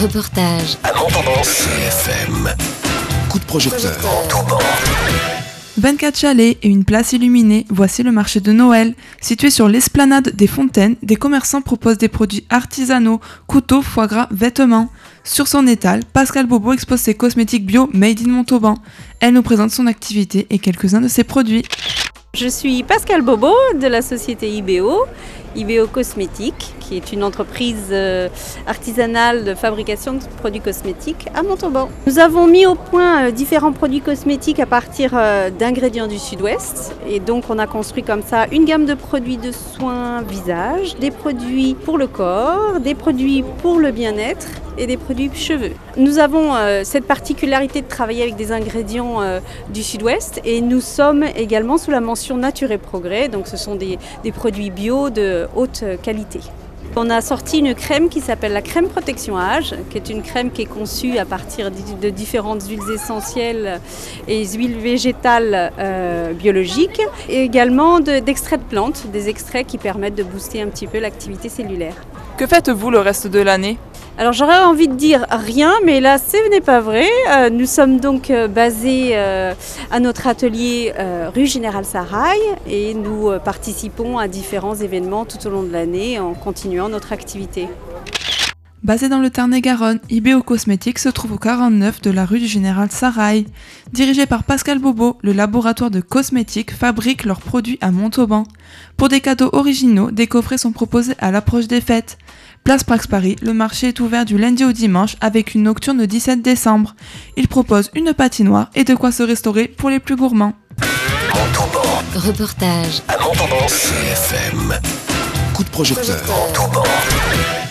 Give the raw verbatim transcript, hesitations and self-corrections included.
Reportage à Montauban. C F M. Coup de projecteur. Montauban. vingt-quatre chalets et une place illuminée, voici le marché de Noël. Situé sur l'esplanade des Fontaines, des commerçants proposent des produits artisanaux, couteaux, foie gras, vêtements. Sur son étal, Pascal Bobo expose ses cosmétiques bio made in Montauban. Elle nous présente son activité et quelques-uns de ses produits. Je suis Pascal Bobo de la société I B O, I B O Cosmétiques, qui est une entreprise artisanale de fabrication de produits cosmétiques à Montauban. Nous avons mis au point différents produits cosmétiques à partir d'ingrédients du Sud-Ouest. Et donc on a construit comme ça une gamme de produits de soins visage, des produits pour le corps, des produits pour le bien-être et des produits cheveux. Nous avons euh, cette particularité de travailler avec des ingrédients euh, du Sud-Ouest et nous sommes également sous la mention Nature et Progrès, donc ce sont des, des produits bio de haute qualité. On a sorti une crème qui s'appelle la crème protection âge, qui est une crème qui est conçue à partir de différentes huiles essentielles et huiles végétales euh, biologiques, et également de, d'extraits de plantes, des extraits qui permettent de booster un petit peu l'activité cellulaire. Que faites-vous le reste de l'année ? Alors j'aurais envie de dire rien, mais là ce n'est pas vrai. Euh, nous sommes donc euh, basés euh, à notre atelier euh, rue Général Sarrail et nous euh, participons à différents événements tout au long de l'année en continuant notre activité. Basé dans le Tarn-et-Garonne, I B O Cosmétiques se trouve au quarante-neuf de la rue du Général Sarrail. Dirigé par Pascal Bobo, le laboratoire de cosmétiques fabrique leurs produits à Montauban. Pour des cadeaux originaux, des coffrets sont proposés à l'approche des fêtes. Place Prax Paris, le marché est ouvert du lundi au dimanche avec une nocturne le dix-sept décembre. Il propose une patinoire et de quoi se restaurer pour les plus gourmands. Montauban. Reportage À Montauban. C F M. Coup de projecteur. Montauban.